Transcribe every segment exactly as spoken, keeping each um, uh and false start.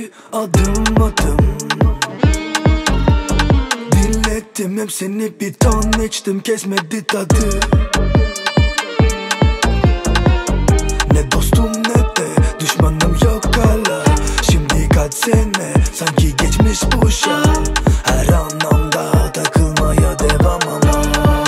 adım adım. Dinlettim hepsini, bir ton içtim, kesmedi tadı. Ne dostum ne de düşmanım yok hala. Şimdi kaç sene sanki geçmiş boşa. Her anlamda takılmaya devam ama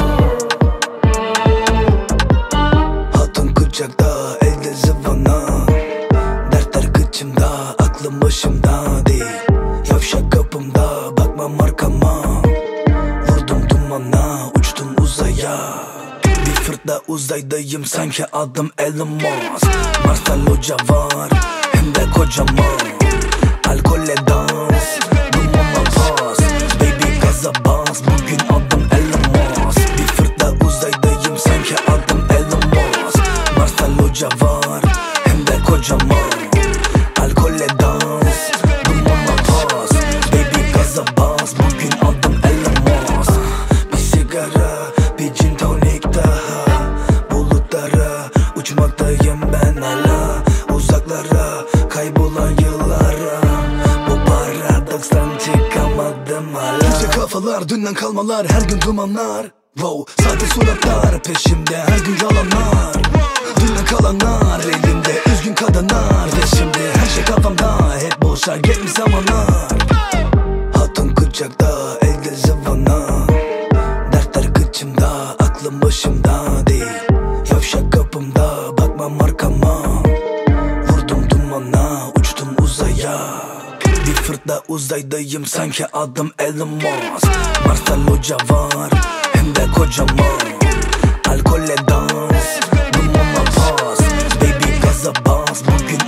hatun kucakta, elde zıvana. Dertler kıçımda, aklım başımda değil. Yavşak kapımda, bakmam arkama. Vurdum dumana, uçtum uzaya. Bir fırtına uzaydayım, sanki adım Elon Musk. Mars'ta loca var, hem de kocaman. Alkolle dans, dumana pas. Baby gaza bas, bugün adım Elon Musk. Bir fırtına uzaydayım, sanki adım Elon Musk. Mars'ta loca var, hem de kocaman. Alkolle dans, dumana pas. Baby gaza bas, bugün adım Elon Musk. Bir sigara, bir gin tonic daha. Bulutlara uçmaktayım ben hala. Uzaklara, kaybolan yıllara. Bu paradokstan çıkamadım hala. Kimse kafalar, dünden kalmalar, her gün dumanlar. Wow, sahte suratlar peşimde, her gün yalanlar. Dünden kalanlar, elimde üzgün kadınlar. Ve şimdi her şey kafamda, hep boşa geçmiş zamanlar. Hatun kucakta, elde zıvana. Dertler kıçımda, aklım başımda değil. Yavşak kapımda, bakmam arkama. Vurdum dumana, uçtum uzaya. Bir fırtına uzaydayım, sanki adım Elon Musk. Mars'ta loca var, hem de kocaman. Alkolle dans, dumana pas. Baby gaza bas, bugün